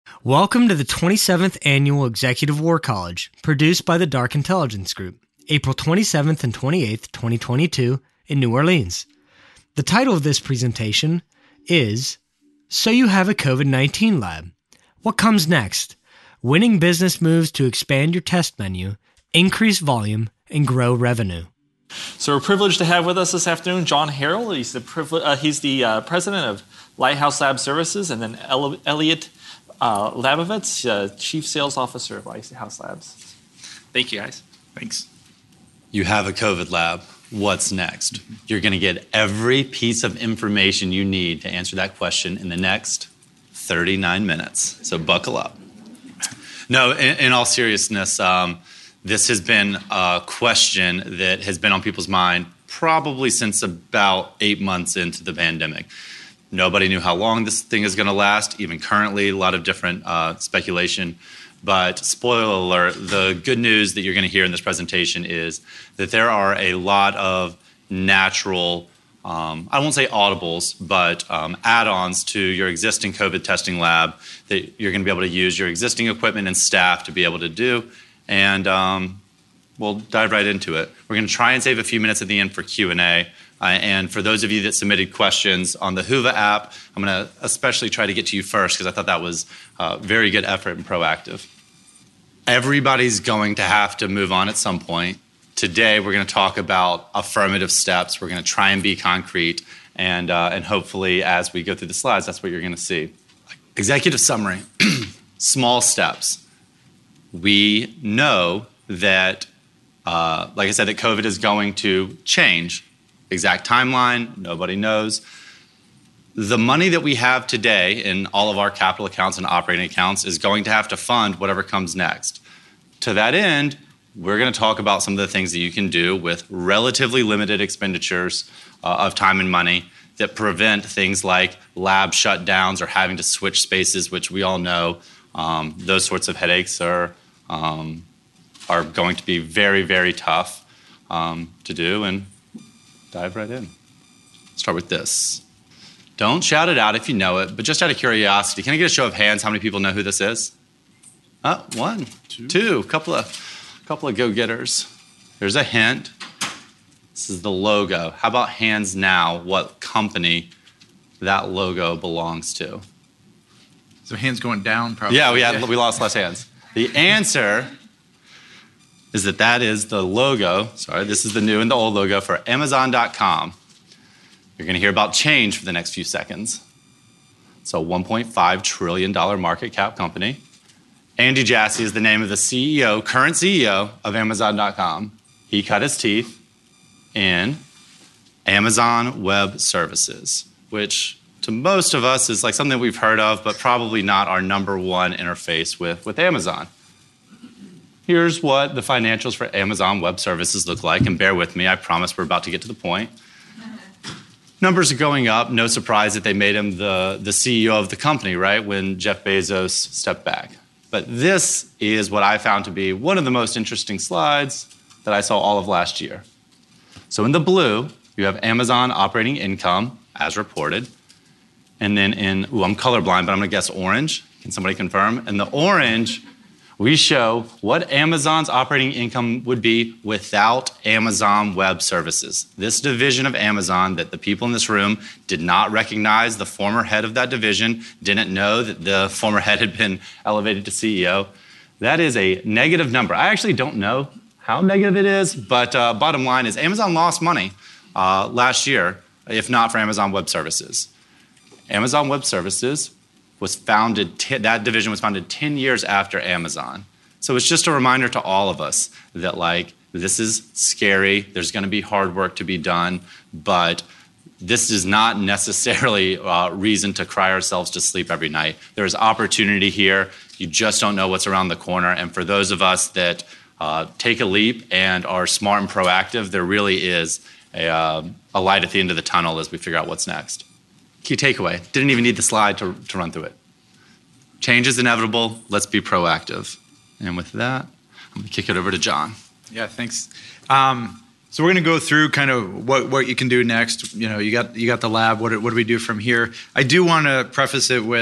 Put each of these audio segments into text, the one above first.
Welcome to the 27th Annual Executive War College, produced by the Dark Intelligence Group, April 27th and 28th, 2022, in New Orleans. The title of this presentation is, So You Have a COVID-19 Lab. What comes next? Winning business moves to expand your test menu, increase volume, and grow revenue. So we're privileged to have with us this afternoon John Harrell. He's the president of Lighthouse Lab Services, and then Elliot Labovitz, Chief Sales Officer of Lighthouse Labs. Thank you, guys. Thanks. You have a COVID lab. What's next? You're going to get every piece of information you need to answer that question in the next 39 minutes. So buckle up. No, in all seriousness, this has been a question that has been on people's mind probably since about 8 months into the pandemic. Nobody knew how long this thing is going to last. Even currently, a lot of different speculation. But spoiler alert, the good news that you're going to hear in this presentation is that there are a lot of natural, I won't say audibles, but add-ons to your existing COVID testing lab that you're going to be able to use your existing equipment and staff to be able to do. And we'll dive right into it. We're going to try and save a few minutes at the end for Q&A. And for those of you that submitted questions on the Whova app, I'm going to especially try to get to you first because I thought that was very good effort and proactive. Everybody's going to have to move on at some point. Today, we're going to talk about affirmative steps. We're going to try and be concrete. And hopefully, as we go through the slides, that's what you're going to see. Executive summary, small steps. We know that, like I said, that COVID is going to change. Exact timeline, nobody knows. The money that we have today in all of our capital accounts and operating accounts is going to have to fund whatever comes next. To that end, we're going to talk about some of the things that you can do with relatively limited expenditures of time and money that prevent things like lab shutdowns or having to switch spaces, which we all know those sorts of headaches are going to be very, very tough to do. And dive right in. Start with this. Don't shout it out if you know it, but just out of curiosity, can I get a show of hands how many people know who this is? Oh, one, two, couple of go-getters. There's a hint. This is the logo. How about hands now what company that logo belongs to? So hands going down probably. Yeah, we lost less hands. The answer is that is the logo, this is the new and the old logo for Amazon.com. You're going to hear about change for the next few seconds. It's a $1.5 trillion market cap company. Andy Jassy is the name of the current CEO of Amazon.com. He cut his teeth in Amazon Web Services, which to most of us is like something that we've heard of, but probably not our number one interface with Amazon. Here's what the financials for Amazon Web Services look like, and bear with me, I promise we're about to get to the point. Numbers are going up, no surprise that they made him the CEO of the company, right, when Jeff Bezos stepped back. But this is what I found to be one of the most interesting slides that I saw all of last year. So in the blue, you have Amazon operating income, as reported, and then I'm colorblind, but I'm gonna guess orange. Can somebody confirm? And the orange, we show what Amazon's operating income would be without Amazon Web Services. This division of Amazon that the people in this room did not recognize the former head of that division, didn't know that the former head had been elevated to CEO. That is a negative number. I actually don't know how negative it is, but bottom line is Amazon lost money last year, if not for Amazon Web Services. Amazon Web Services was founded, that division was founded 10 years after Amazon. So it's just a reminder to all of us that this is scary, there's gonna be hard work to be done, but this is not necessarily reason to cry ourselves to sleep every night. There's opportunity here, you just don't know what's around the corner, and for those of us that take a leap and are smart and proactive, there really is a light at the end of the tunnel as we figure out what's next. Key takeaway, didn't even need the slide to run through it. Change is inevitable, let's be proactive. And with that, I'm gonna kick it over to John. Yeah, thanks. So we're gonna go through kind of what you can do next. You know, you got the lab, what do we do from here? I do wanna preface it with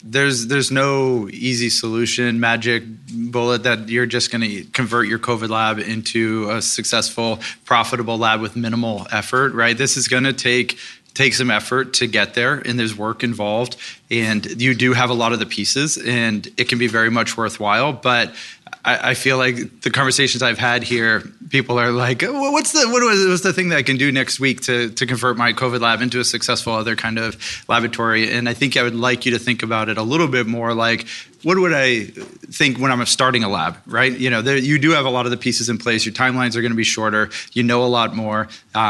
there's no easy solution, magic bullet that you're just going to convert your COVID lab into a successful, profitable lab with minimal effort, right? This is going to take some effort to get there, and there's work involved, and you do have a lot of the pieces, and it can be very much worthwhile. But I feel like the conversations I've had here, people are like, well, what's the thing that I can do next week to convert my COVID lab into a successful other kind of laboratory? And I think I would like you to think about it a little bit more like, what would I think when I'm starting a lab, right? You do have a lot of the pieces in place. Your timelines are going to be shorter. You know a lot more.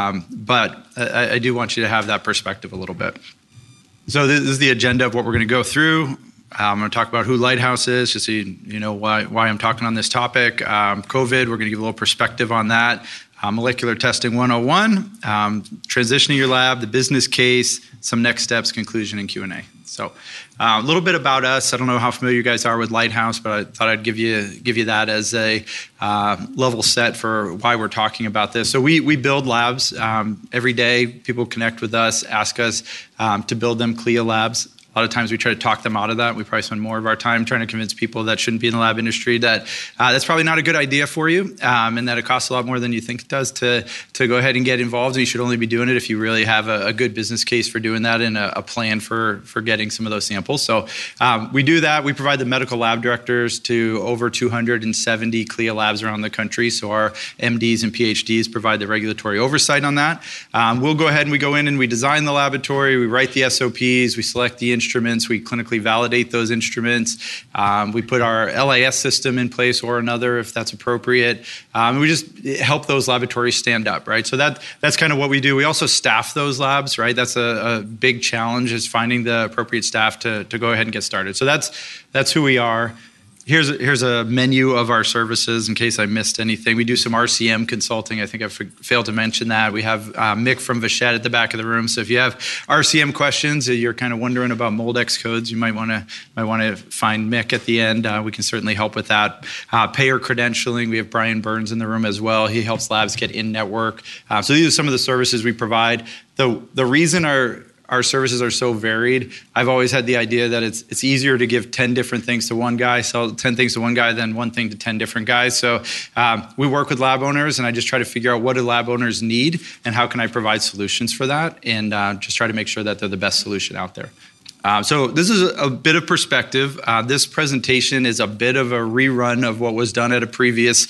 But I do want you to have that perspective a little bit. So this is the agenda of what we're going to go through. I'm going to talk about who Lighthouse is, just so you know why I'm talking on this topic. COVID, we're going to give a little perspective on that. Molecular testing 101, transitioning your lab, the business case, some next steps, conclusion, and Q&A. So a little bit about us. I don't know how familiar you guys are with Lighthouse, but I thought I'd give you that as a level set for why we're talking about this. So we build labs every day. People connect with us, ask us to build them CLIA labs. A lot of times we try to talk them out of that. We probably spend more of our time trying to convince people that shouldn't be in the lab industry that that's probably not a good idea for you, and that it costs a lot more than you think it does to go ahead and get involved. And you should only be doing it if you really have a good business case for doing that and a plan for getting some of those samples. So we do that. We provide the medical lab directors to over 270 CLIA labs around the country. So our MDs and PhDs provide the regulatory oversight on that. We'll go ahead and we go in and we design the laboratory. We write the SOPs. We select the instruments. We clinically validate those instruments. We put our LIS system in place or another if that's appropriate. We just help those laboratories stand up, right? So that's kind of what we do. We also staff those labs, right? That's a big challenge is finding the appropriate staff to go ahead and get started. So that's who we are. Here's a menu of our services in case I missed anything. We do some RCM consulting. I think I failed to mention that. We have Mick from Vachette at the back of the room. So if you have RCM questions, you're kind of wondering about MoldX codes, you might want to find Mick at the end. We can certainly help with that. Payer credentialing. We have Brian Burns in the room as well. He helps labs get in network. So these are some of the services we provide. The reason our services are so varied. I've always had the idea that it's easier to give 10 different things to one guy, sell 10 things to one guy than one thing to 10 different guys. So we work with lab owners, and I just try to figure out what do lab owners need and how can I provide solutions for that, and just try to make sure that they're the best solution out there. So this is a bit of perspective. This presentation is a bit of a rerun of what was done at a previous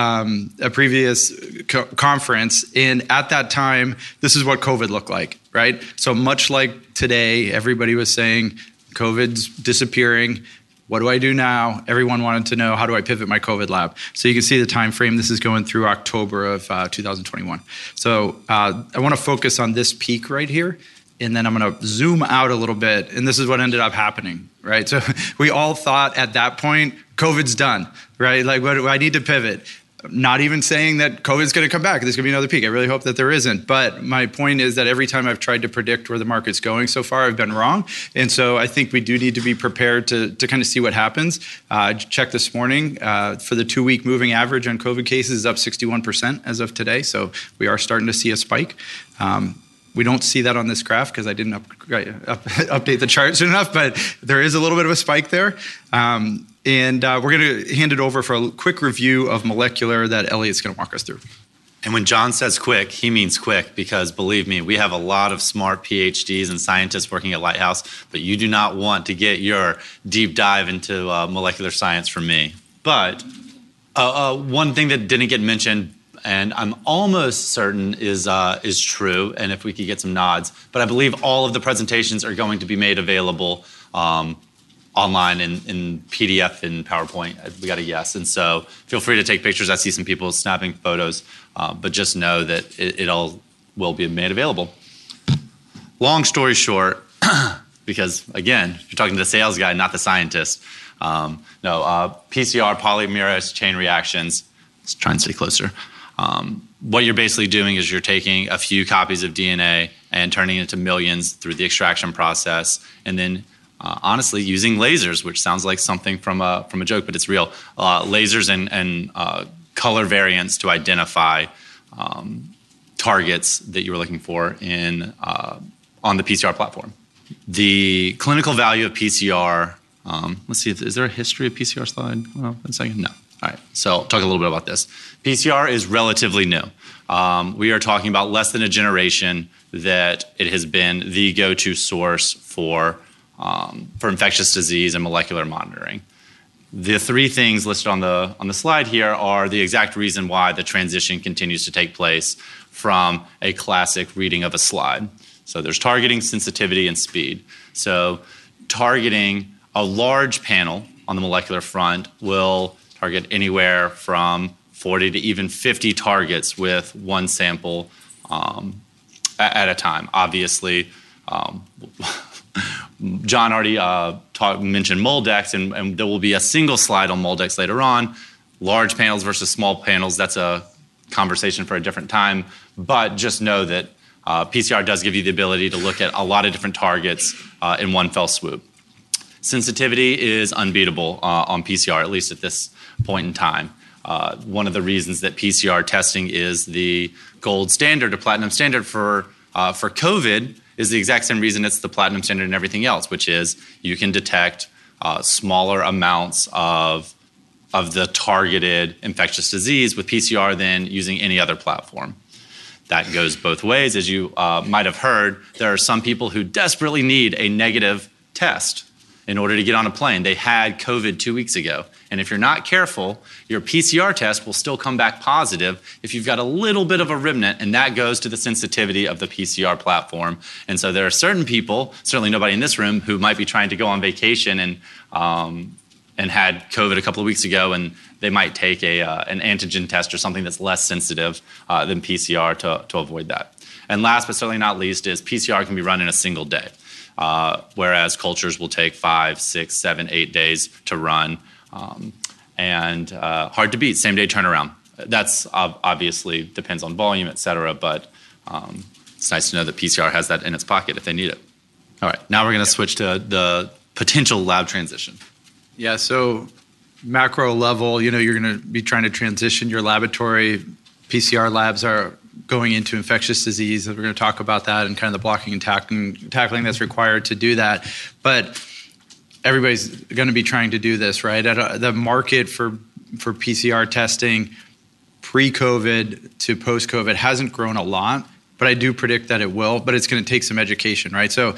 conference. And at that time, this is what COVID looked like, right? So much like today, everybody was saying, COVID's disappearing. What do I do now? Everyone wanted to know, how do I pivot my COVID lab? So you can see the time frame. This is going through October of 2021. So I want to focus on this peak right here. And then I'm going to zoom out a little bit. And this is what ended up happening, right? So we all thought at that point, COVID's done, right? Like, what do I need to pivot? Not even saying that COVID's going to come back. There's going to be another peak. I really hope that there isn't. But my point is that every time I've tried to predict where the market's going so far, I've been wrong. And so I think we do need to be prepared to kind of see what happens. I checked this morning for the 2-week moving average on COVID cases is up 61% as of today. So we are starting to see a spike. We don't see that on this graph because I didn't update the chart soon enough, but there is a little bit of a spike there. And we're going to hand it over for a quick review of molecular that Elliot's going to walk us through. And when John says quick, he means quick because, believe me, we have a lot of smart PhDs and scientists working at Lighthouse, but you do not want to get your deep dive into molecular science from me. But one thing that didn't get mentioned, and I'm almost certain is true, and if we could get some nods, but I believe all of the presentations are going to be made available online in PDF and PowerPoint. We got a yes, and so feel free to take pictures. I see some people snapping photos, but just know that it all will be made available. Long story short, because again, you're talking to the sales guy, not the scientist. PCR polymerase chain reactions. Let's try and stay closer. What you're basically doing is you're taking a few copies of DNA and turning it into millions through the extraction process, and then honestly using lasers, which sounds like something from a joke, but it's real. Lasers and color variants to identify targets that you were looking for on the PCR platform. The clinical value of PCR, let's see, is there a history of PCR slide? Well, 1 second. No. All right, so I'll talk a little bit about this. PCR is relatively new. We are talking about less than a generation that it has been the go-to source for infectious disease and molecular monitoring. The three things listed on the slide here are the exact reason why the transition continues to take place from a classic reading of a slide. So there's targeting, sensitivity, and speed. So targeting a large panel on the molecular front will target anywhere from 40 to even 50 targets with one sample at a time. Obviously, John already mentioned MolDX, and there will be a single slide on MolDX later on. Large panels versus small panels, that's a conversation for a different time. But just know that PCR does give you the ability to look at a lot of different targets in one fell swoop. Sensitivity is unbeatable on PCR, at least at this point in time. One of the reasons that PCR testing is the gold standard or platinum standard for COVID is the exact same reason it's the platinum standard in everything else, which is you can detect smaller amounts of the targeted infectious disease with PCR than using any other platform. That goes both ways. As you might have heard, there are some people who desperately need a negative test in order to get on a plane. They had COVID 2 weeks ago. And if you're not careful, your PCR test will still come back positive if you've got a little bit of a remnant, and that goes to the sensitivity of the PCR platform. And so there are certain people, certainly nobody in this room, who might be trying to go on vacation and had COVID a couple of weeks ago, and they might take an antigen test or something that's less sensitive than PCR to avoid that. And last but certainly not least is PCR can be run in a single day, whereas cultures will take 5, 6, 7, 8 days to run. And hard to beat, same day turnaround. That's obviously depends on volume, et cetera, but it's nice to know that PCR has that in its pocket if they need it. All right, now we're going to switch to the potential lab transition. Yeah, so macro level, you're going to be trying to transition your laboratory. PCR labs are going into infectious disease. We're going to talk about that and kind of the blocking and tackling that's required to do that. But everybody's going to be trying to do this, right? The market for PCR testing pre-COVID to post-COVID hasn't grown a lot, but I do predict that it will, but it's going to take some education, right? So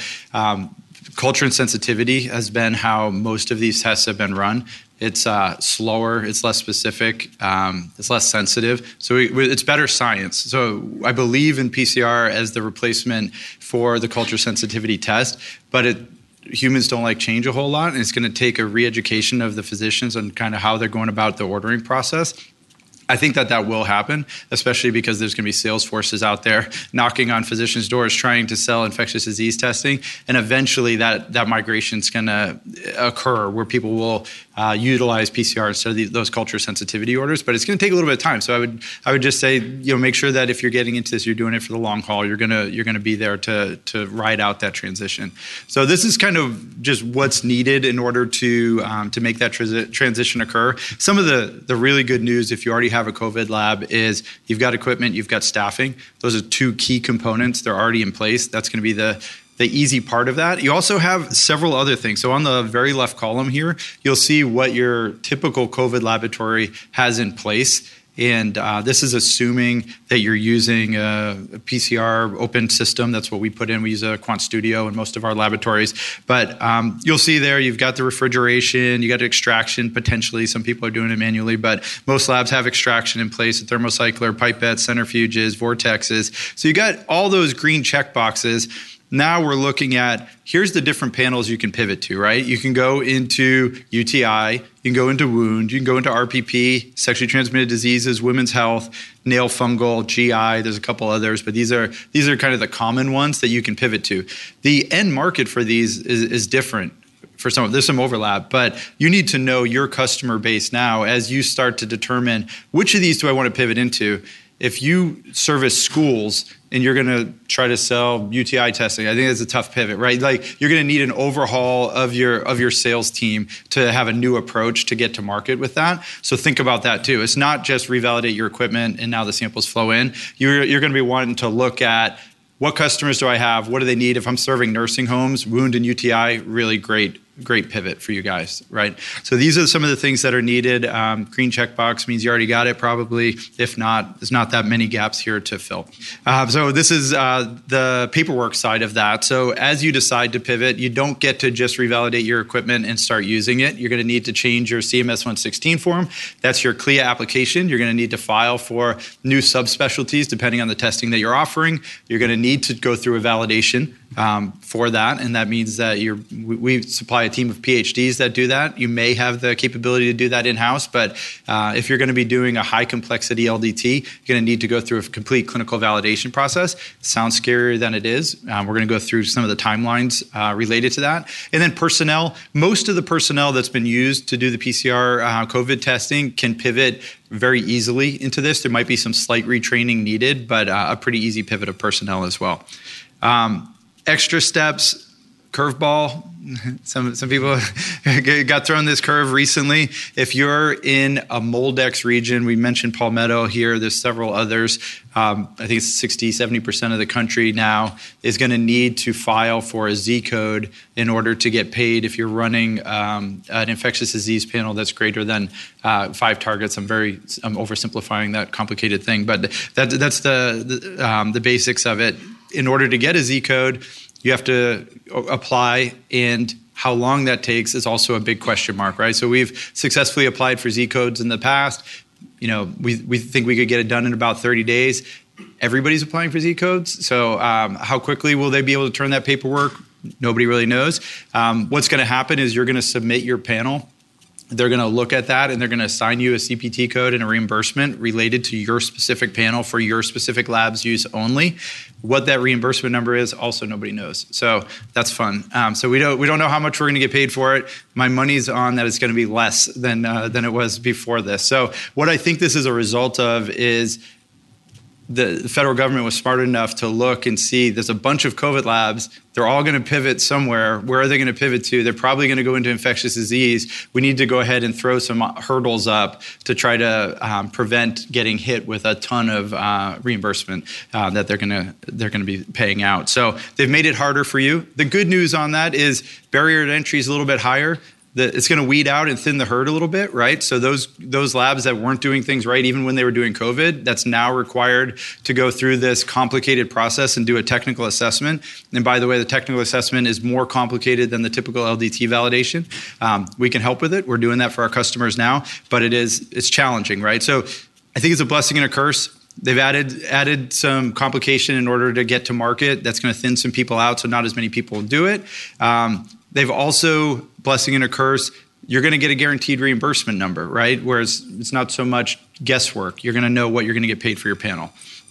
culture and sensitivity has been how most of these tests have been run. It's slower, it's less specific, it's less sensitive. So it's better science. So I believe in PCR as the replacement for the culture sensitivity test, but humans don't like change a whole lot, and it's going to take a re-education of the physicians on kind of how they're going about the ordering process. I think that will happen, especially because there's going to be sales forces out there knocking on physicians' doors trying to sell infectious disease testing, and eventually that migration is going to occur where people will utilize PCR instead of those culture sensitivity orders. But it's going to take a little bit of time. So I would just say make sure that if you're getting into this, you're doing it for the long haul. You're gonna be there to ride out that transition. So this is kind of just what's needed in order to make that transition occur. Some of the really good news, if you already have a COVID lab, is you've got equipment, you've got staffing. Those are two key components. They're already in place. That's going to be the easy part of that. You also have several other things. So on the very left column here, you'll see what your typical COVID laboratory has in place. And this is assuming that you're using a PCR open system. That's what we put in. We use a QuantStudio in most of our laboratories. But you'll see there you've got the refrigeration, you got extraction potentially. Some people are doing it manually, but most labs have extraction in place, a thermocycler, pipettes, centrifuges, vortexes. So you got all those green check boxes. Now we're looking at, here's the different panels you can pivot to, right? You can go into UTI, you can go into wound, you can go into RPP, sexually transmitted diseases, women's health, nail fungal, GI, there's a couple others, but these are kind of the common ones that you can pivot to. The end market for these is different. For some, there's some overlap, but you need to know your customer base now as you start to determine which of these do I want to pivot into. If you service schools and you're going to try to sell UTI testing, I think that's a tough pivot, right? Like you're going to need an overhaul of your sales team to have a new approach to get to market with that. So think about that too. It's not just revalidate your equipment and now the samples flow in. You're going to be wanting to look at what customers do I have? What do they need? If I'm serving nursing homes, wound and UTI, really great pivot for you guys, right? So these are some of the things that are needed. Green checkbox means you already got it probably. If not, there's not that many gaps here to fill. So this is the paperwork side of that. So as you decide to pivot, you don't get to just revalidate your equipment and start using it. You're going to need to change your CMS 116 form. That's your CLIA application. You're going to need to file for new subspecialties depending on the testing that you're offering. You're going to need to go through a validation for that, and that means that we supply a team of PhDs that do that. You may have the capability to do that in-house, but if you're going to be doing a high complexity LDT, you're going to need to go through a complete clinical validation process. It sounds scarier than it is. We're going to go through some of the timelines related to that. And then personnel, most of the personnel that's been used to do the PCR COVID testing can pivot very easily into this. There might be some slight retraining needed, but a pretty easy pivot of personnel as well. Extra steps, curveball. Some people got thrown this curve recently. If you're in a MolDX region, we mentioned Palmetto here, there's several others. I think it's 60-70% of the country now is going to need to file for a Z code in order to get paid if you're running an infectious disease panel that's greater than 5 targets. I'm oversimplifying that complicated thing, but that's the basics of it. In order to get a Z code, you have to apply, and how long that takes is also a big question mark, right? So we've successfully applied for Z codes in the past. We think we could get it done in about 30 days. Everybody's applying for Z codes. So how quickly will they be able to turn that paperwork? Nobody really knows. What's going to happen is you're going to submit your panel. They're going to look at that and they're going to assign you a CPT code and a reimbursement related to your specific panel for your specific lab's use only. What that reimbursement number is, also nobody knows. So that's fun. So we don't know how much we're going to get paid for it. My money's on that it's going to be less than it was before this. So what I think this is a result of is the federal government was smart enough to look and see there's a bunch of COVID labs. They're all going to pivot somewhere. Where are they going to pivot to? They're probably going to go into infectious disease. We need to go ahead and throw some hurdles up to try to prevent getting hit with a ton of reimbursement that they're going to be paying out. So they've made it harder for you. The good news on that is barrier to entry is a little bit higher. It's going to weed out and thin the herd a little bit, right? So those labs that weren't doing things right, even when they were doing COVID, that's now required to go through this complicated process and do a technical assessment. And by the way, the technical assessment is more complicated than the typical LDT validation. We can help with it. We're doing that for our customers now, but it's challenging, right? So I think it's a blessing and a curse. They've added some complication in order to get to market. That's going to thin some people out, so not as many people do it. They've also, blessing and a curse, you're going to get a guaranteed reimbursement number, right? Whereas it's not so much guesswork. You're going to know what you're going to get paid for your panel.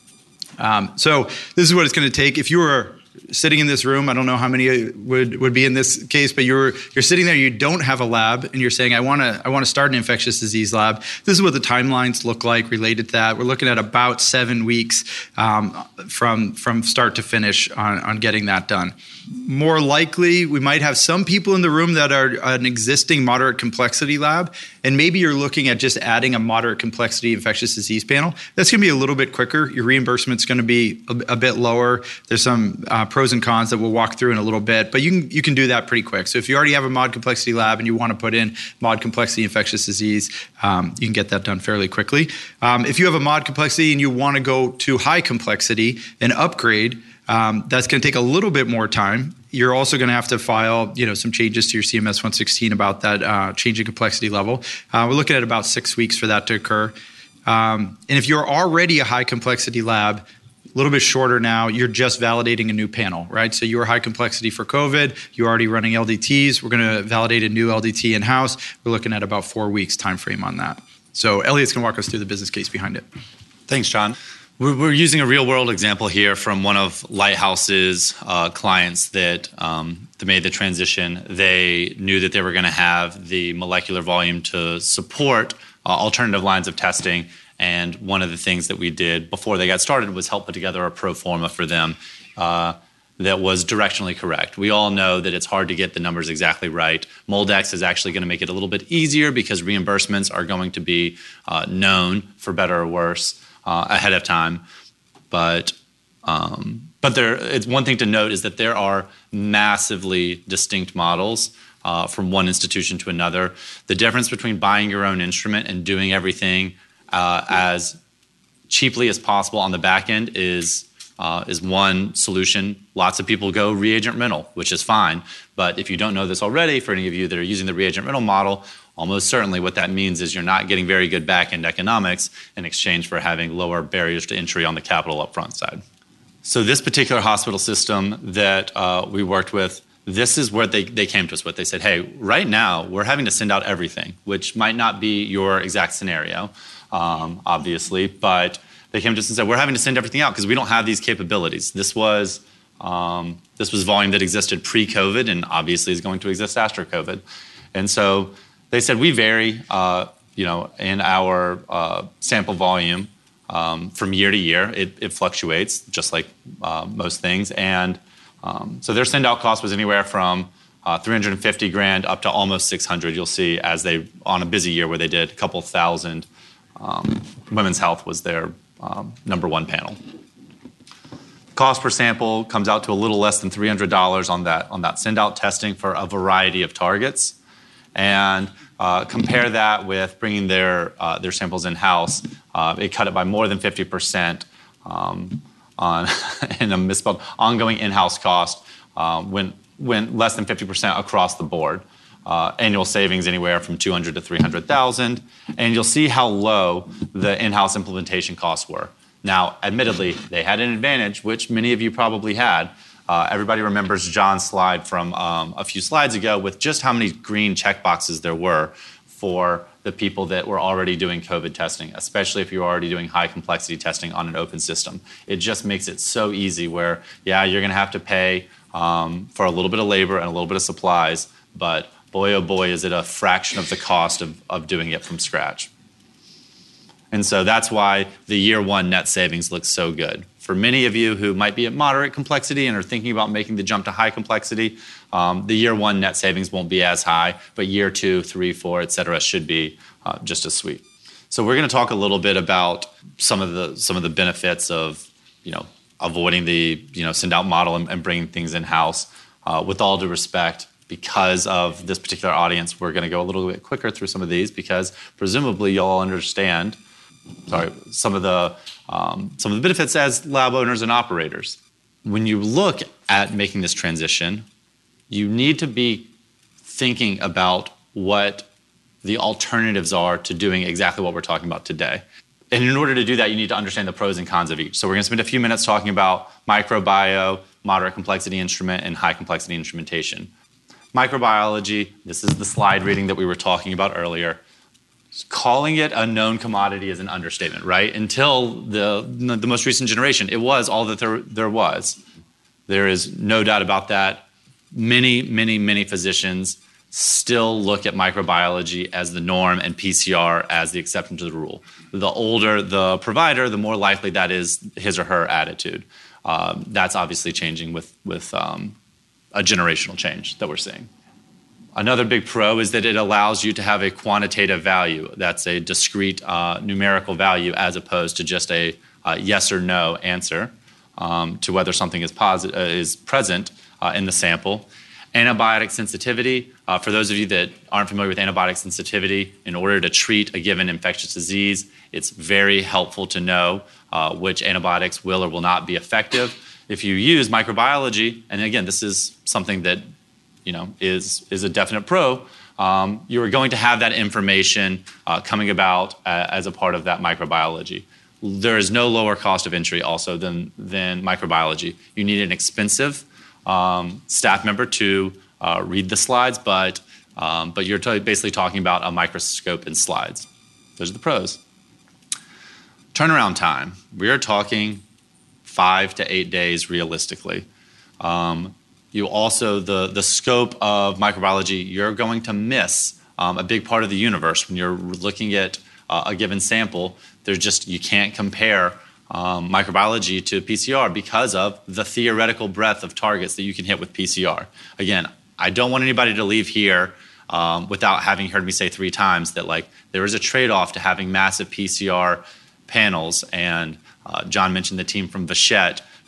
So this is what it's going to take. If you were sitting in this room, I don't know how many would be in this case, but you're sitting there, you don't have a lab, and you're saying, I want to start an infectious disease lab. This is what the timelines look like related to that. We're looking at about 7 weeks from start to finish on getting that done. More likely, we might have some people in the room that are an existing moderate complexity lab, and maybe you're looking at just adding a moderate complexity infectious disease panel. That's going to be a little bit quicker. Your reimbursement's going to be a bit lower. There's some pros and cons that we'll walk through in a little bit, but you can do that pretty quick. So if you already have a mod complexity lab and you want to put in mod complexity infectious disease, you can get that done fairly quickly. If you have a mod complexity and you want to go to high complexity and upgrade, that's going to take a little bit more time. You're also going to have to file, some changes to your CMS 116 about that change in complexity level. We're looking at about 6 weeks for that to occur. And if you're already a high complexity lab, a little bit shorter now, you're just validating a new panel, right? So you're high complexity for COVID, you're already running LDTs. We're going to validate a new LDT in-house. We're looking at about 4 weeks time frame on that. So Elliot's going to walk us through the business case behind it. Thanks, John. We're using a real-world example here from one of Lighthouse's clients that made the transition. They knew that they were going to have the molecular volume to support alternative lines of testing, and one of the things that we did before they got started was help put together a pro forma for them that was directionally correct. We all know that it's hard to get the numbers exactly right. MolDX is actually going to make it a little bit easier because reimbursements are going to be known, for better or worse, ahead of time. But But it's one thing to note is that there are massively distinct models from one institution to another. The difference between buying your own instrument and doing everything as cheaply as possible on the back end is one solution. Lots of people go reagent rental, which is fine. But if you don't know this already, for any of you that are using the reagent rental model, almost certainly what that means is you're not getting very good back-end economics in exchange for having lower barriers to entry on the capital upfront side. So this particular hospital system that we worked with, this is where they came to us with. They said, hey, right now we're having to send out everything, which might not be your exact scenario, obviously, but they came to us and said, we're having to send everything out because we don't have these capabilities. This was volume that existed pre-COVID and obviously is going to exist after COVID. And so they said, we vary in our sample volume from year to year. It fluctuates just like most things. And so their send out cost was anywhere from $350,000 up to almost $600,000. You'll see as they, on a busy year where they did a couple thousand, Women's Health was their number one panel. Cost per sample comes out to a little less than $300 on that send out testing for a variety of targets. And compare that with bringing their samples in-house. It cut it by more than 50% on in a misspelled ongoing in-house cost went less than 50% across the board. Annual savings anywhere from $200,000 to $300,000, and you'll see how low the in-house implementation costs were. Now, admittedly, they had an advantage, which many of you probably had. Everybody remembers John's slide from a few slides ago with just how many green checkboxes there were for the people that were already doing COVID testing, especially if you're already doing high complexity testing on an open system. It just makes it so easy where, yeah, you're gonna have to pay for a little bit of labor and a little bit of supplies, but boy, oh boy, is it a fraction of the cost of doing it from scratch. And so that's why the year one net savings looks so good. For many of you who might be at moderate complexity and are thinking about making the jump to high complexity, the year one net savings won't be as high, but year 2, 3, 4, et cetera, should be just as sweet. So we're going to talk a little bit about some of the benefits of avoiding the send out model and bringing things in house. With all due respect, because of this particular audience, we're going to go a little bit quicker through some of these because presumably you'll all understand. Some of the benefits as lab owners and operators. When you look at making this transition, you need to be thinking about what the alternatives are to doing exactly what we're talking about today. And in order to do that, you need to understand the pros and cons of each. So we're going to spend a few minutes talking about microbio, moderate complexity instrument, and high complexity instrumentation. Microbiology, this is the slide reading that we were talking about earlier. Calling it a known commodity is an understatement, right? Until the most recent generation, it was all that there was. There is no doubt about that. Many physicians still look at microbiology as the norm and PCR as the exception to the rule. The older the provider, the more likely that is his or her attitude. That's obviously changing with a generational change that we're seeing. Another big pro is that it allows you to have a quantitative value. That's a discrete numerical value as opposed to just a yes or no answer to whether something is present in the sample. Antibiotic sensitivity. For those of you that aren't familiar with antibiotic sensitivity, in order to treat a given infectious disease, it's very helpful to know which antibiotics will or will not be effective. If you use microbiology, and again, this is something that is a definite pro, you are going to have that information coming about as a part of that microbiology. There is no lower cost of entry also than microbiology. You need an expensive staff member to read the slides, but you're basically talking about a microscope and slides. Those are the pros. Turnaround time. We are talking 5 to 8 days realistically. You also, the scope of microbiology, you're going to miss a big part of the universe when you're looking at a given sample. You can't compare microbiology to PCR because of the theoretical breadth of targets that you can hit with PCR. Again, I don't want anybody to leave here without having heard me say 3 times that there is a trade-off to having massive PCR panels, and John mentioned the team from Vachette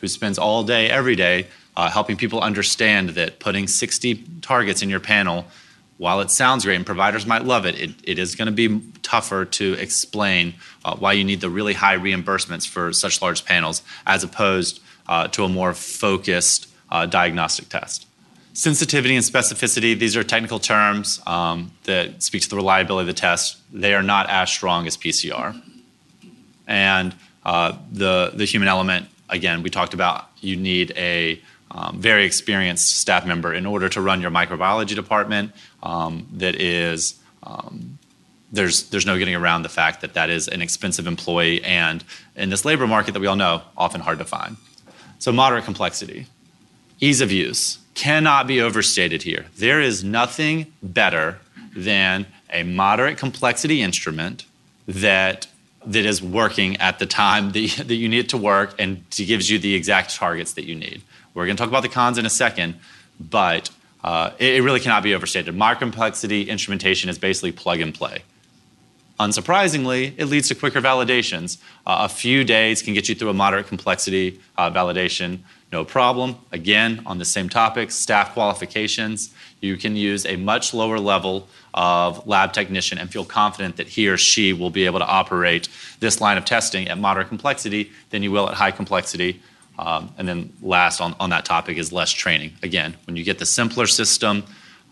who spends all day, every day, helping people understand that putting 60 targets in your panel, while it sounds great and providers might love it, it is going to be tougher to explain why you need the really high reimbursements for such large panels as opposed to a more focused diagnostic test. Sensitivity and specificity, these are technical terms that speak to the reliability of the test. They are not as strong as PCR. And the human element, again, we talked about you need a very experienced staff member in order to run your microbiology department. That is, there's no getting around the fact that that is an expensive employee, and in this labor market that we all know, often hard to find. So moderate complexity. Ease of use cannot be overstated here. There is nothing better than a moderate complexity instrument that is working at the time that you need it to work and gives you the exact targets that you need. We're going to talk about the cons in a second, but it really cannot be overstated. Moderate complexity instrumentation is basically plug and play. Unsurprisingly, it leads to quicker validations. A few days can get you through a moderate complexity validation, no problem. Again, on the same topic, staff qualifications, you can use a much lower level of lab technician and feel confident that he or she will be able to operate this line of testing at moderate complexity than you will at high complexity. And then last on that topic is less training. Again, when you get the simpler system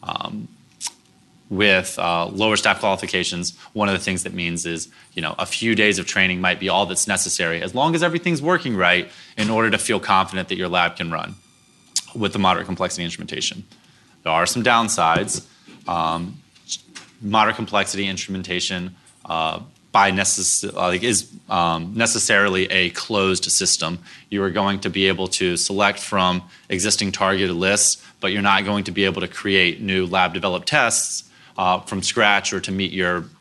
with lower staff qualifications, one of the things that means is, a few days of training might be all that's necessary, as long as everything's working right, in order to feel confident that your lab can run with the moderate complexity instrumentation. There are some downsides. Moderate complexity instrumentation is necessarily a closed system. You are going to be able to select from existing targeted lists, but you're not going to be able to create new lab-developed tests from scratch or to meet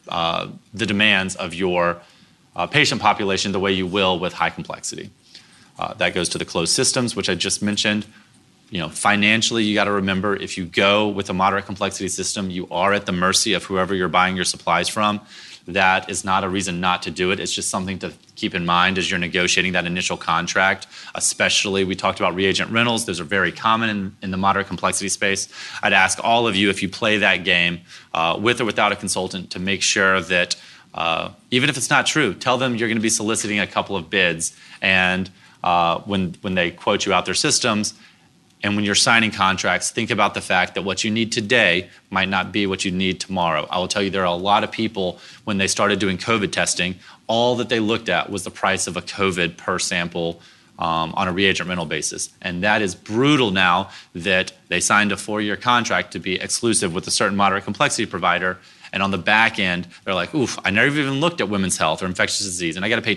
the demands of your patient population the way you will with high complexity. That goes to the closed systems, which I just mentioned. Financially, you got to remember, if you go with a moderate complexity system, you are at the mercy of whoever you're buying your supplies from. That is not a reason not to do it. It's just something to keep in mind as you're negotiating that initial contract. Especially, we talked about reagent rentals. Those are very common in the moderate complexity space. I'd ask all of you, if you play that game with or without a consultant, to make sure that even if it's not true, tell them you're going to be soliciting a couple of bids. And when they quote you out their systems, and when you're signing contracts, think about the fact that what you need today might not be what you need tomorrow. I will tell you, there are a lot of people, when they started doing COVID testing, all that they looked at was the price of a COVID per sample on a reagent rental basis. And that is brutal now that they signed a 4-year contract to be exclusive with a certain moderate complexity provider. And on the back end, they're like, oof, I never even looked at women's health or infectious disease, and I got to pay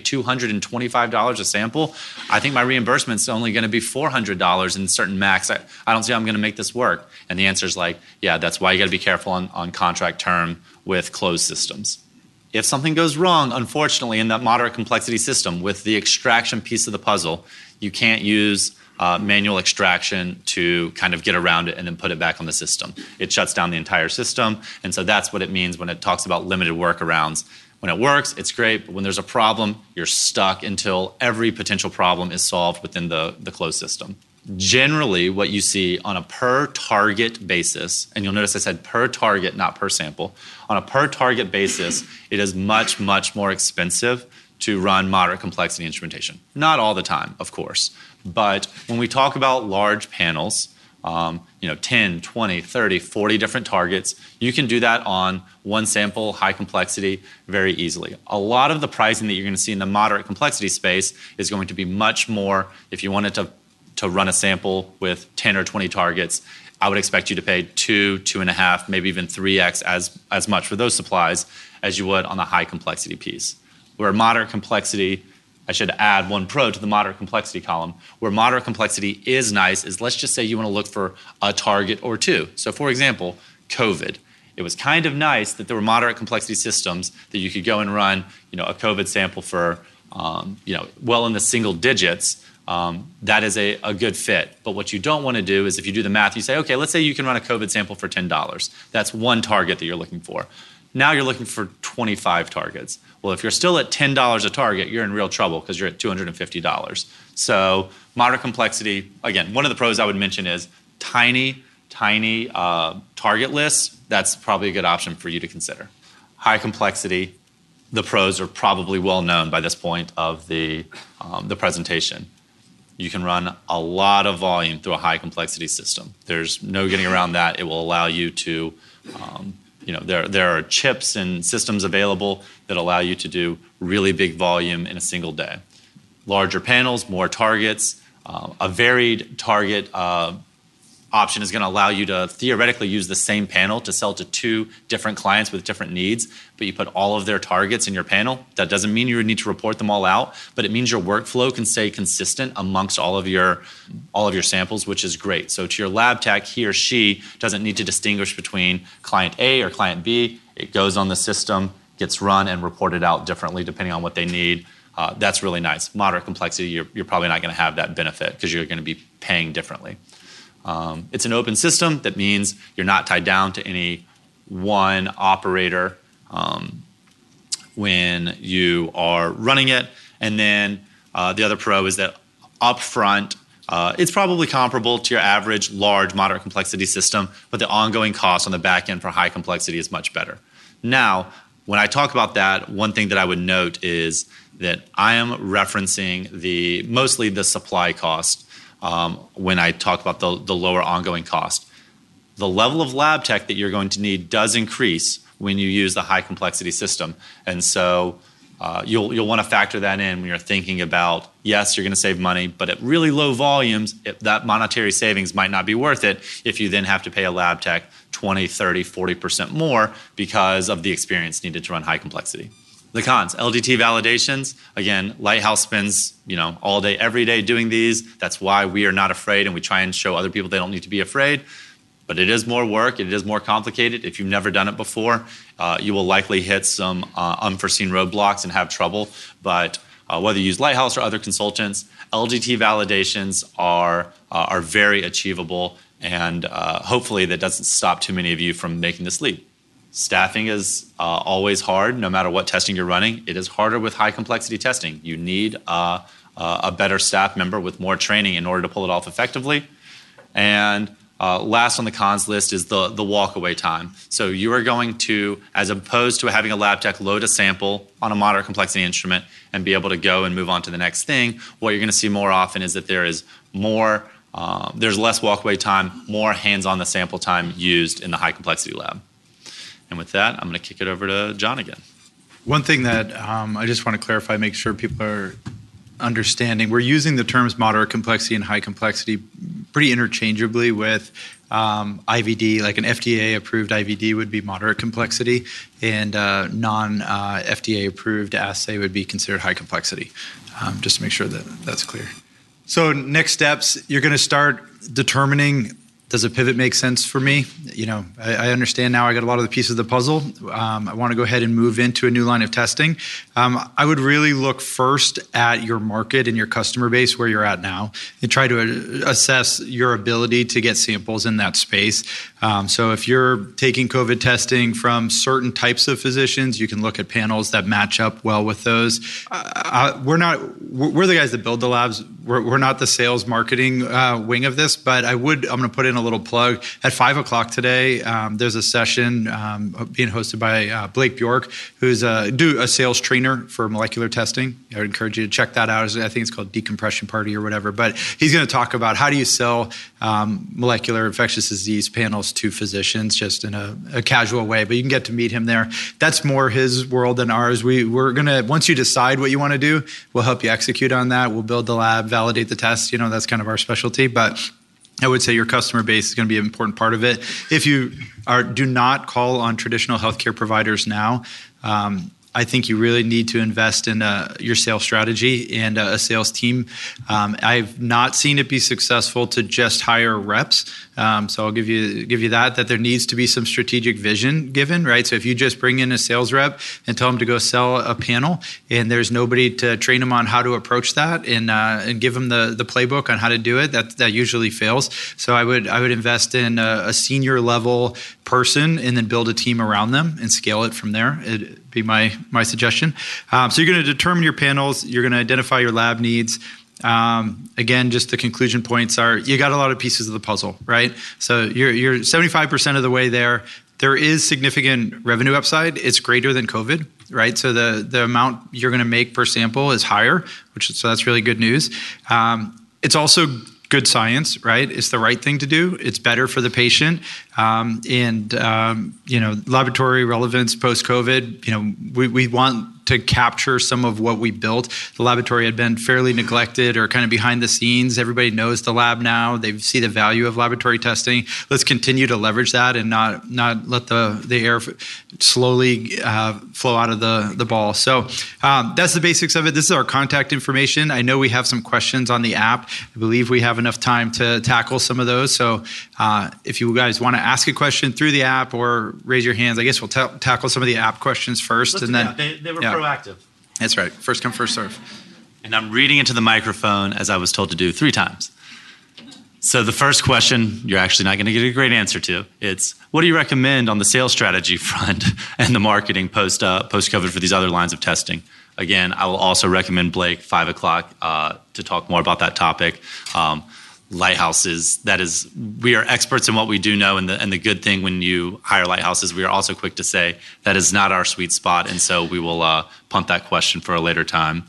$225 a sample. I think my reimbursement's only going to be $400 in certain max. I don't see how I'm going to make this work. And the answer is yeah, that's why you got to be careful on contract term with closed systems. If something goes wrong, unfortunately, in that moderate complexity system with the extraction piece of the puzzle, you can't use manual extraction to kind of get around it and then put it back on the system. It shuts down the entire system, and so that's what it means when it talks about limited workarounds. When it works, it's great, but when there's a problem, you're stuck until every potential problem is solved within the closed system. Generally, what you see on a per target basis, and you'll notice I said per target, not per sample. On a per target basis, it is much, much more expensive to run moderate complexity instrumentation. Not all the time, of course. But when we talk about large panels, 10, 20, 30, 40 different targets, you can do that on one sample, high complexity, very easily. A lot of the pricing that you're going to see in the moderate complexity space is going to be much more. If you wanted to run a sample with 10 or 20 targets, I would expect you to pay 2.5, maybe even 3x as much for those supplies as you would on the high complexity piece. Where moderate complexity, I should add one pro to the moderate complexity column. Where moderate complexity is nice is, let's just say you want to look for a target or two. So for example, COVID. It was kind of nice that there were moderate complexity systems that you could go and run, a COVID sample for, well in the single digits. That is a good fit. But what you don't want to do is, if you do the math, you say, okay, let's say you can run a COVID sample for $10. That's one target that you're looking for. Now you're looking for 25 targets. Well, if you're still at $10 a target, you're in real trouble because you're at $250. So moderate complexity, again, one of the pros I would mention is tiny target lists. That's probably a good option for you to consider. High complexity, the pros are probably well known by this point of the presentation. You can run a lot of volume through a high complexity system. There's no getting around that. It will allow you to, there are chips and systems available that allow you to do really big volume in a single day. Larger panels, more targets, a varied target option is going to allow you to theoretically use the same panel to sell to 2 different clients with different needs, but you put all of their targets in your panel. That doesn't mean you need to report them all out, but it means your workflow can stay consistent amongst all of your samples, which is great. So to your lab tech, he or she doesn't need to distinguish between client A or client B. It goes on the system, gets run, and reported out differently depending on what they need. That's really nice. Moderate complexity, you're probably not going to have that benefit because you're going to be paying differently. It's an open system. That means you're not tied down to any one operator when you are running it. And then the other pro is that upfront, it's probably comparable to your average large moderate complexity system, but the ongoing cost on the back end for high complexity is much better. Now, when I talk about that, one thing that I would note is that I am referencing mostly the supply cost when I talk about the lower ongoing cost. The level of lab tech that you're going to need does increase when you use the high complexity system. And so you'll want to factor that in when you're thinking about, yes, you're going to save money, but at really low volumes, that monetary savings might not be worth it if you then have to pay a lab tech 20, 30, 40% more because of the experience needed to run high complexity. The cons, LDT validations. Again, Lighthouse spends all day, every day doing these. That's why we are not afraid, and we try and show other people they don't need to be afraid. But it is more work. It is more complicated. If you've never done it before, you will likely hit some unforeseen roadblocks and have trouble. But whether you use Lighthouse or other consultants, LDT validations are very achievable, and hopefully that doesn't stop too many of you from making this leap. Staffing is always hard, no matter what testing you're running. It is harder with high complexity testing. You need a better staff member with more training in order to pull it off effectively. And last on the cons list is the walkaway time. So you are going to, as opposed to having a lab tech load a sample on a moderate complexity instrument and be able to go and move on to the next thing, what you're going to see more often is that there's less walkaway time, more hands on the sample time used in the high complexity lab. And with that, I'm going to kick it over to John again. One thing that I just want to clarify, make sure people are understanding, we're using the terms moderate complexity and high complexity pretty interchangeably with IVD. Like an FDA-approved IVD would be moderate complexity, and non-FDA-approved assay would be considered high complexity, just to make sure that that's clear. So next steps, you're going to start determining, does a pivot make sense for me? I understand now I got a lot of the pieces of the puzzle. I want to go ahead and move into a new line of testing. I would really look first at your market and your customer base where you're at now and try to assess your ability to get samples in that space. So if you're taking COVID testing from certain types of physicians, you can look at panels that match up well with those. We're the guys that build the labs. We're not the sales marketing wing of this, but I'm going to put in a little plug. At 5 o'clock today, there's a session being hosted by Blake Bjork, who's a sales trainer for molecular testing. I would encourage you to check that out. I think it's called Decompression Party or whatever. But he's going to talk about how do you sell molecular infectious disease panels to physicians just in a casual way. But you can get to meet him there. That's more his world than ours. We're going to, once you decide what you want to do, we'll help you execute on that. We'll build the lab, validate the test. That's kind of our specialty. But I would say your customer base is going to be an important part of it. If you do not call on traditional healthcare providers now, I think you really need to invest in your sales strategy and a sales team. I've not seen it be successful to just hire reps. So I'll give you that there needs to be some strategic vision given, right? So if you just bring in a sales rep and tell them to go sell a panel, and there's nobody to train them on how to approach that and give them the playbook on how to do it, that usually fails. So I would invest in a senior level person and then build a team around them and scale it from there. It'd be my suggestion. So you're going to determine your panels. You're going to identify your lab needs. Again, just the conclusion points are you got a lot of pieces of the puzzle, right? So you're 75% of the way there. There is significant revenue upside. It's greater than COVID, right? So the amount you're going to make per sample is higher, so that's really good news. It's also good science, right? It's the right thing to do. It's better for the patient. Laboratory relevance post-COVID, we want to capture some of what we built. The laboratory had been fairly neglected or kind of behind the scenes. Everybody knows the lab now. They see the value of laboratory testing. Let's continue to leverage that and not let the air slowly flow out of the ball. So that's the basics of it. This is our contact information. I know we have some questions on the app. I believe we have enough time to tackle some of those. So if you guys want to ask a question through the app or raise your hands, I guess we'll tackle some of the app questions first. They were proactive. That's right. First come, first serve. And I'm reading into the microphone as I was told to do 3 times. So the first question you're actually not going to get a great answer to. It's, what do you recommend on the sales strategy front and the marketing post-COVID for these other lines of testing? Again, I will also recommend Blake 5 o'clock to talk more about that topic. Lighthouses, we are experts in what we do know, and the good thing when you hire Lighthouses, we are also quick to say that is not our sweet spot, and so we will punt that question for a later time.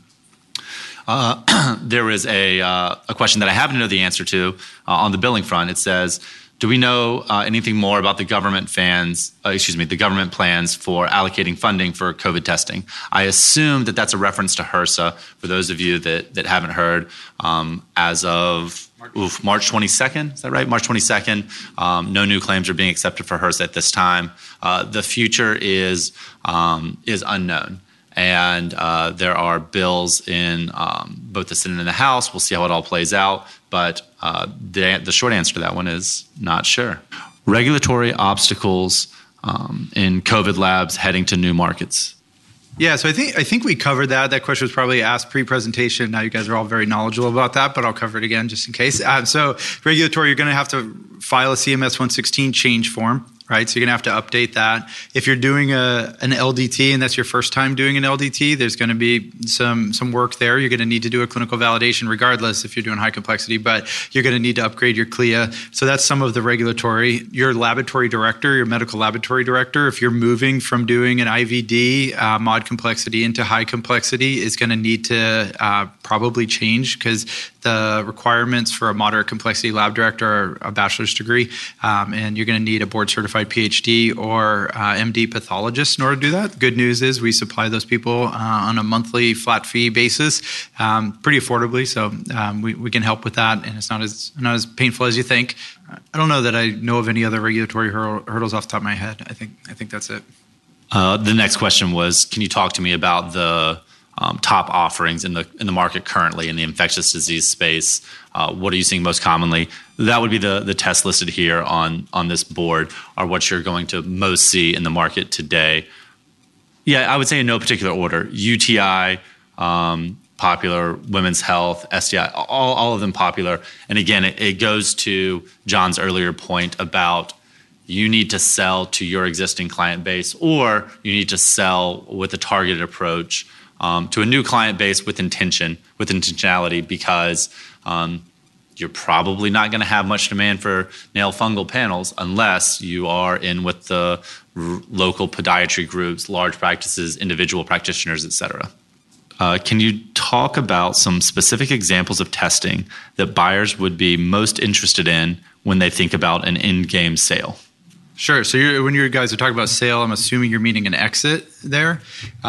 There is a question that I happen to know the answer to on the billing front. It says, do we know anything more about the government plans for allocating funding for COVID testing? I assume that that's a reference to HRSA. For those of you that haven't heard, as of March 22nd, is that right? March 22nd, no new claims are being accepted for HRSA at this time. The future is unknown. And there are bills in both the Senate and the House. We'll see how it all plays out. But the short answer to that one is not sure. Regulatory obstacles in COVID labs heading to new markets. Yeah, so I think we covered that. That question was probably asked pre-presentation. Now you guys are all very knowledgeable about that, but I'll cover it again just in case. So regulatory, you're going to have to file a CMS 116 change form, right? So you're going to have to update that. If you're doing an LDT and that's your first time doing an LDT, there's going to be some work there. You're going to need to do a clinical validation regardless if you're doing high complexity, but you're going to need to upgrade your CLIA. So that's some of the regulatory. Your laboratory director, your medical laboratory director, if you're moving from doing an IVD mod complexity into high complexity, is going to need to probably change because the requirements for a moderate complexity lab director are a bachelor's degree, and you're going to need a board certified PhD or MD pathologist in order to do that. Good news is we supply those people on a monthly flat fee basis, pretty affordably. So we can help with that, and it's not as painful as you think. I don't know that I know of any other regulatory hurdles off the top of my head. I think that's it. The next question was, can you talk to me about the top offerings in the market currently in the infectious disease space? What are you seeing most commonly? That would be the tests listed here on this board are what you're going to most see in the market today. Yeah, I would say in no particular order. UTI, popular, women's health, STI, all of them popular. And again, it goes to John's earlier point about you need to sell to your existing client base, or you need to sell with a targeted approach to a new client base with intentionality, because you're probably not going to have much demand for nail fungal panels unless you are in with the local podiatry groups, large practices, individual practitioners, et cetera. Can you talk about some specific examples of testing that buyers would be most interested in when they think about an in-game sale? Sure. So when you guys are talking about sale, I'm assuming you're meaning an exit there.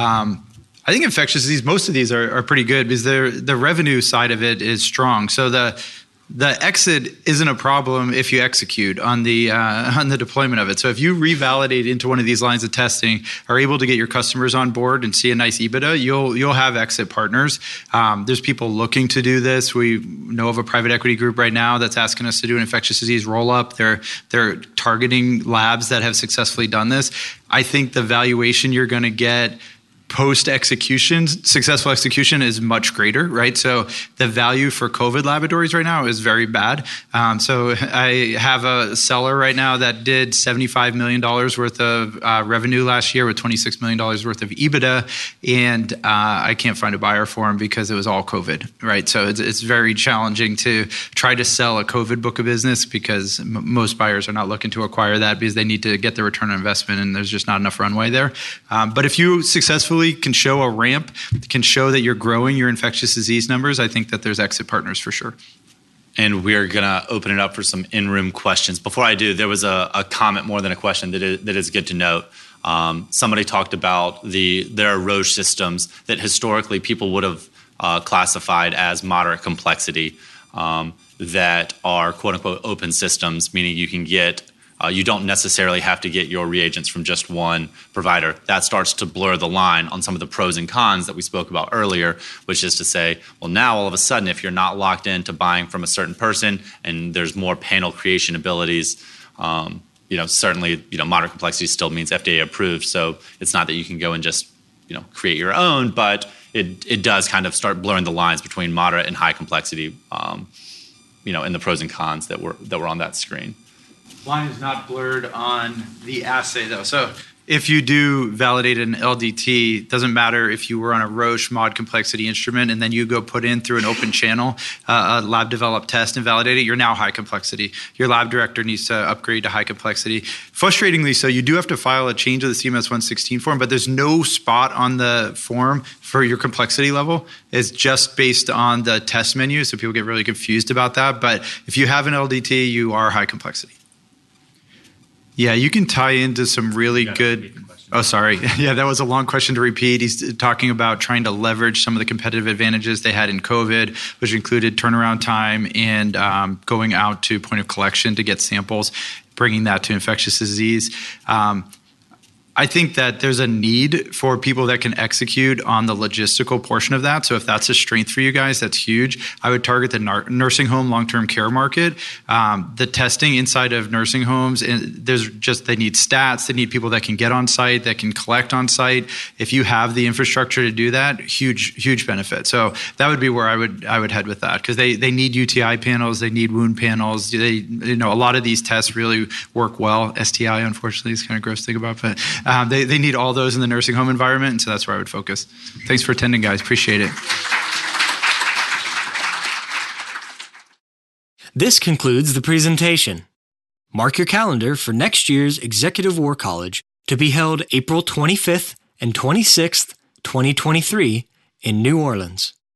I think infectious disease, most of these are pretty good because the revenue side of it is strong. So the exit isn't a problem if you execute on the deployment of it. So if you revalidate into one of these lines of testing, are able to get your customers on board and see a nice EBITDA, you'll have exit partners. There's people looking to do this. We know of a private equity group right now that's asking us to do an infectious disease roll up. They're targeting labs that have successfully done this. I think the valuation you're going to get post-execution, successful execution is much greater, right? So the value for COVID laboratories right now is very bad. So I have a seller right now that did $75 million worth of revenue last year with $26 million worth of EBITDA, and I can't find a buyer for him because it was all COVID, right? So it's very challenging to try to sell a COVID book of business because most buyers are not looking to acquire that because they need to get the return on investment, and there's just not enough runway there. But if you successfully can show a ramp, can show that you're growing your infectious disease numbers, I think that there's exit partners for sure. And we're going to open it up for some in-room questions. Before I do, there was a comment more than a question that is good to note. Somebody talked about there are Roche systems that historically people would have classified as moderate complexity that are quote-unquote open systems, meaning you can get you don't necessarily have to get your reagents from just one provider. That starts to blur the line on some of the pros and cons that we spoke about earlier, which is to say, well, now all of a sudden, if you're not locked into buying from a certain person and there's more panel creation abilities, certainly, moderate complexity still means FDA approved. So it's not that you can go and just, create your own, but it does kind of start blurring the lines between moderate and high complexity, in the pros and cons that were on that screen. Line is not blurred on the assay, though. So if you do validate an LDT, it doesn't matter if you were on a Roche mod complexity instrument and then you go put in through an open channel, a lab developed test and validate it, you're now high complexity. Your lab director needs to upgrade to high complexity. Frustratingly so, you do have to file a change of the CMS 116 form, but there's no spot on the form for your complexity level. It's just based on the test menu, so people get really confused about that. But if you have an LDT, you are high complexity. Yeah, you can tie into some really good. Oh, sorry. Yeah, that was a long question to repeat. He's talking about trying to leverage some of the competitive advantages they had in COVID, which included turnaround time and going out to point of collection to get samples, bringing that to infectious disease. I think that there's a need for people that can execute on the logistical portion of that. So if that's a strength for you guys, that's huge. I would target the nursing home long-term care market. The testing inside of nursing homes, they need stats. They need people that can get on site, that can collect on site. If you have the infrastructure to do that, huge benefit. So that would be where I would head with that, because they need UTI panels, they need wound panels. A lot of these tests really work well. STI, unfortunately, is kind of gross to think about, but they need all those in the nursing home environment, and so that's where I would focus. Thanks for attending, guys. Appreciate it. This concludes the presentation. Mark your calendar for next year's Executive War College to be held April 25th and 26th, 2023 in New Orleans.